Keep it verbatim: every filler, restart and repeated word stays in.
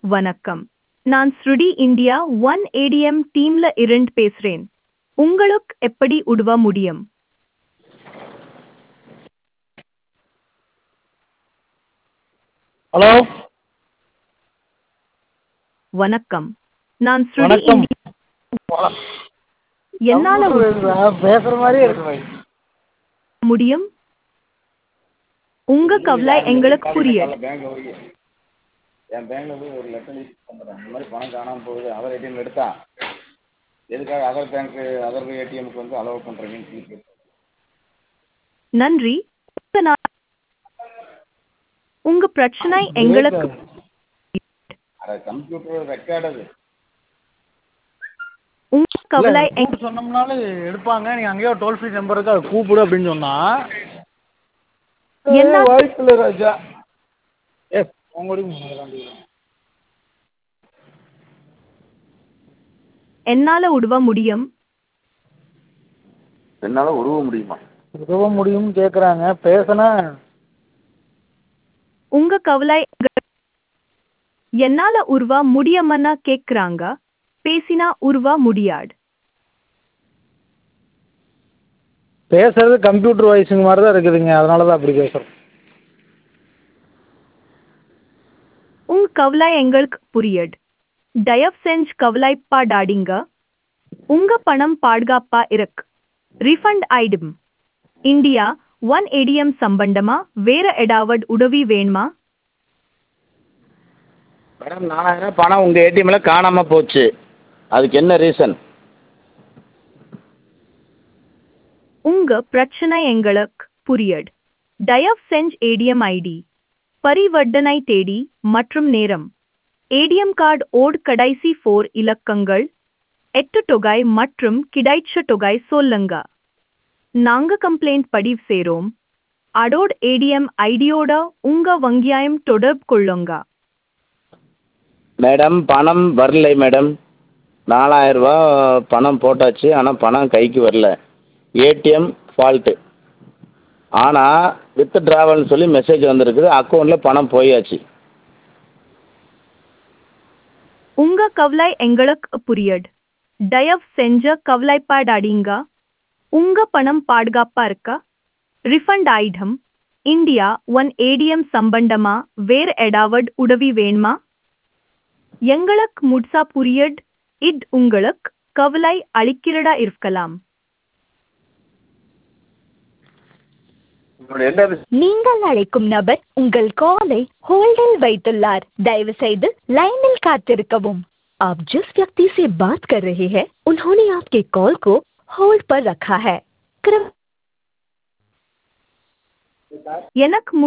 வணக்கம். நான் ஸ்ருடி India one ATM டீம்ல இருந்து பேசுறேன். உங்களுக்கு எப்படி உதவ முடியும்? ஹலோ வணக்கம். நான் ஸ்ருடி வணக்கம். இந்தியா என்னால உதவ பேசுற மாதிரியே இருக்கு. முடியும்? உங்க கவலை எங்களுக்கு புரியுது. என் பேங்க்ல போய் ஒரு லெட்டர் பண்ணுறேன். இந்த மாதிரி பணம் காணாமல் போகுது, அதர் ஏடிஎம் எடுத்தா எதுக்காக அதர் பேங்க்கு அதர் ஏடிஎம்க்கு வந்து அலோவ் பண்ணுறீங்கன்னு சொல்லி. நன்றி. உங்க நா- உங்க பிரச்சனை எங்களுக்கு அதை கம்ப்யூட்டர் ரெக்கார்டு அது. உங்க கவலை எங்க- கூப்பிட்டு சொன்னோம்னாலும் எடுப்பாங்க. நீங்க அங்கேயோ டோல் ஃப்ரீ நம்பர் இருக்கு, அதை கூப்பிடு அப்படின்னு சொன்னா என்ன வாய்ப்பில்லை ராஜா. எஸ் உங்களுக்கு என்னால உதவ முடியும். என்னால் உருவ முடியுமா? உதவ முடியும்னு கேட்குறாங்க. பேசினா உங்க கவலை எங்க- என்னால உருவ முடியுமன்னா கேக்குறாங்க. பேசினா உருவ முடியாது. பேசுறது கம்ப்யூட்டர் வாய்ஸுங்க மாதிரி தான் இருக்குதுங்க. அதனால தான் அப்படி பேசுகிறோம். உங்க கவலை எங்களுக்கு புரியுது. தயவு செஞ்சு கவலைப்படாதீங்க. உங்க பணம் பாதுகாப்பா இருக்கு. ரீஃபண்ட் ஆயிடும். இந்தியா ஒன் ஏடிஎம் சம்பந்தமா வேற ஏதாவது உதவி வேணுமா? மேடம், நாலாயிரம் பணம் உங்கள் ஏடிஎம்மில் காணாமல் போச்சு. அதுக்கு என்ன ரீசன்? உங்க பிரச்சனை எங்களுக்கு புரியுது. தயவு செஞ்சு ஏடிஎம் ஐடி, பரிவர்த்தனை தேதி மற்றும் நேரம், ஏடிஎம் கார்டு ஓட் கடைசி ஃபோர் இலக்கங்கள், எட்டு தொகை மற்றும் கிடைச்ச தொகை சொல்லுங்க. நாங்க கம்ப்ளைண்ட் பதிவு செய்றோம். அதோட ஏடிஎம் ஐடியோட உங்க வங்கியாயம் தொடர்பு கொள்ளுங்க. மேடம், பணம் வரலை மேடம். நாலாயிரரூபா பணம் போட்டாச்சு, ஆனால் பணம் கைக்கு வரல. ATM fault. ஆனால் வித் ட்ராவல்னு சொல்லி மெசேஜ் வந்திருக்குது. அக்கௌண்ட்டில் பணம் போயாச்சு. உங்க கவலை எங்களுக்கு புரியுது. தயவு செஞ்சு கவலைப்படாதீங்க. உங்க பணம் பாதுகாப்பா இருக்கா? ரிஃபண்ட் ஆயிடும். இந்தியா ஒன் ஏடிஎம் சம்பந்தமா வேற ஏதாவது உதவி வேணுமா? எங்களுக்கு முழுசா புரியுது. இது உங்களுக்கு கவலை அளிக்கிறதா இருக்கலாம். நீங்கள் அழைக்கும் நபர் உங்கள் காலை होल्डिल வைத்துள்ளார். दयவு செய்து लाइनिल காத்திருக்கவும். आप जिस व्यक्ति से बात कर रहे हैं उन्होंने आपके कॉल को होल्ड पर रखा है. कृपया எனக்கு